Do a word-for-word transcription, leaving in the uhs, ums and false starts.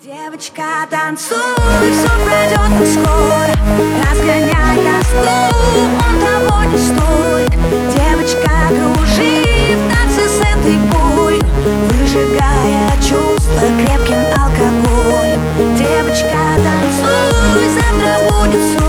Девочка, танцуй, все пройдет так скоро. Разгоняй тоску, он того не стоит. Девочка, кружи в танце с этой болью, выжигая чувства крепким алкоголем. Девочка, танцуй, завтра будет солнце.